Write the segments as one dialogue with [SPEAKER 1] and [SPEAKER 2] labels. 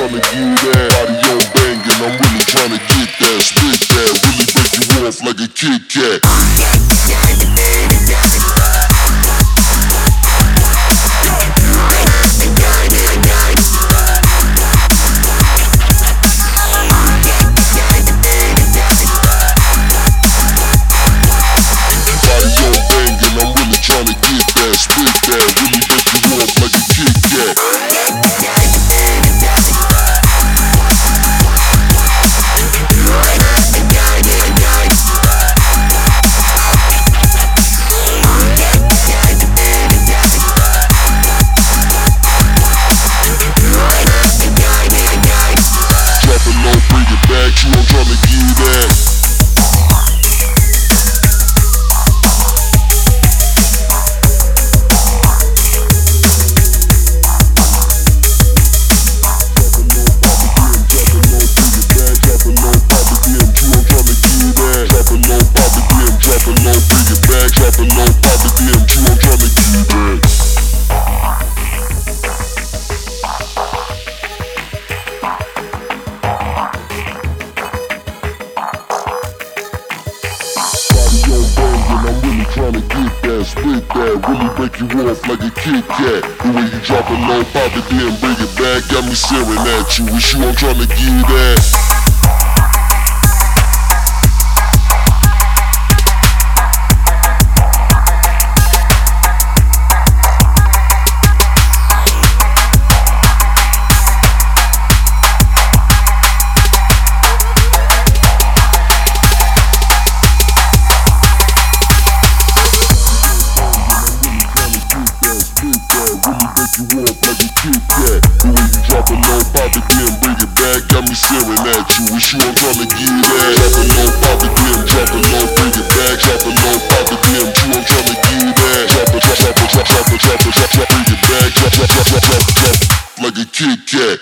[SPEAKER 1] tryna give you that. Body on banging, I'm really tryna get that. Spit that, really break you off like a Kit Kat. Tryna get that, split that, really break you off like a Kit Kat. The way you drop it low, pop it, then bring it back, got me staring at you. It's you I'm tryna give you that. You off like a Kit Kat. The way you drop it low, pop it, then bring it back, got me staring at you. It's you I'm tryna give you that. Drop it low, pop it, then drop it low, bring it back. Drop it low, pop it, then you I'm tryna give you that. Drop it, drop it, drop it, drop it, drop it, bring it back. Drop, drop, drop, drop, drop, drop, like a Kit Kat.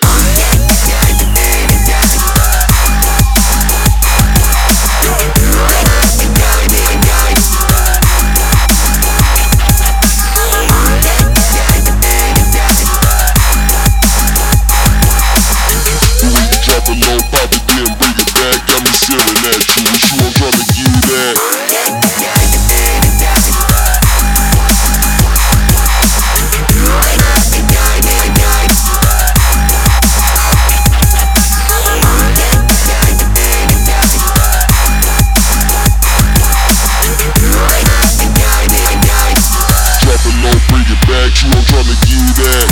[SPEAKER 1] You I'm tryna give you that.